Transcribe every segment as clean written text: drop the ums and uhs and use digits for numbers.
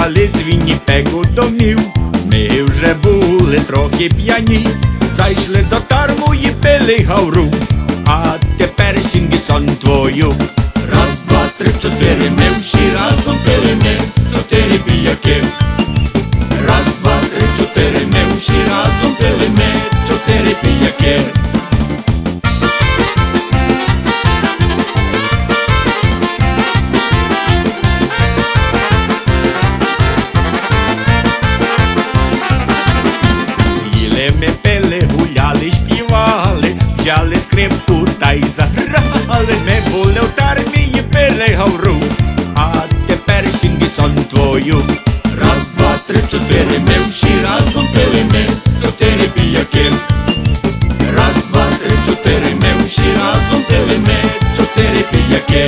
їхали з Вінніпегу домів. Ми вже були трохи п'яні, зайшли до тарму і пили гавру. А тепер Чингісон твою. Раз, два, три, чотири, ми всі разом пили ми, 4 піяки. Раз, два, три, чотири, ми всі разом пили ми, 4 піяки. Їли ми, пили, гуляли, співали, взяли скрипку та й заграли. Ми були в тармі і пили гавру, а тепер Чингісон твою. Раз, два, три, чотири, ми всі разом пили ми, 4 піяки. Раз, два, три, чотири, ми всі разом пили ми, 4 піяки.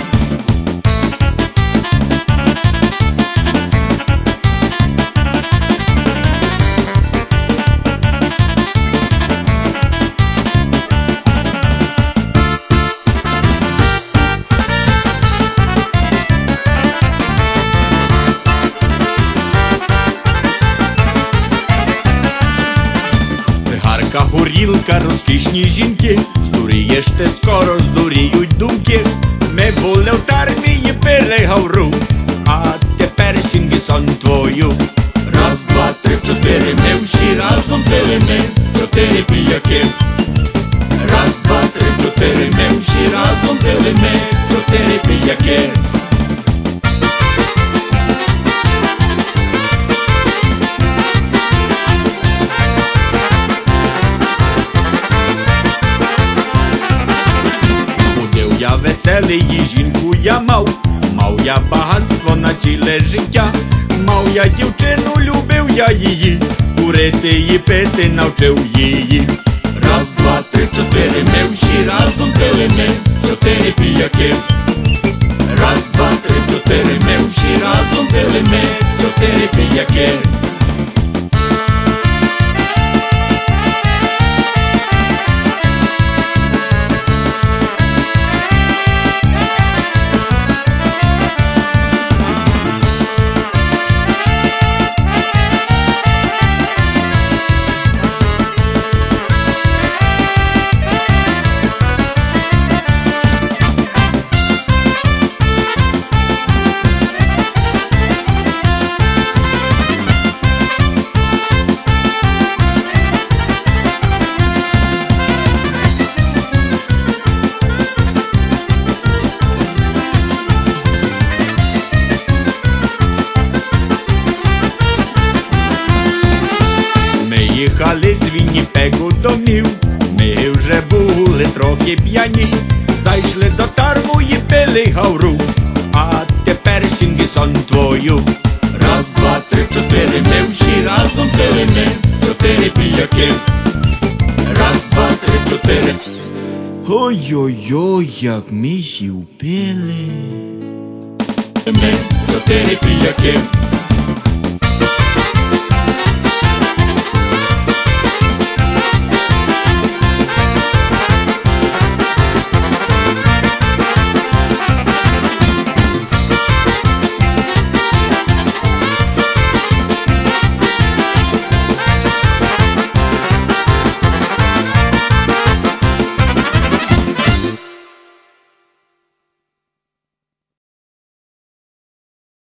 Цигарка, горілка, розкішні жінки, здурієш ти скоро, здуріють думки. Ми були в тармі і пили гавру, а тепер Чингісон твою. Раз, два, три, чотири, ми всі разом пили ми, 4 піяки. Раз, два, три, чотири, ми всі разом пили ми, 4 піяки. Ходив я веселий, і жінку я мав я багатство на ціле життя. Мав я дівчину, любив я її, курити і пити навчив її. Раз, два, три, чотири, ми всі разом пили ми, 4 піяки. Раз, два, три, чотири, ми всі разом пили ми, 4 піяки. Їхали з Вінніпегу домів. Ми вже були трохи п'яні, зайшли до тарму і пили гавру, а тепер Чингісон твою. Раз, два, три, чотири, ми всі разом пили ми, 4 піяки. Раз, два, три, чотири. Ой-ой-ой, як ми сів пили. Ми 4 піяки.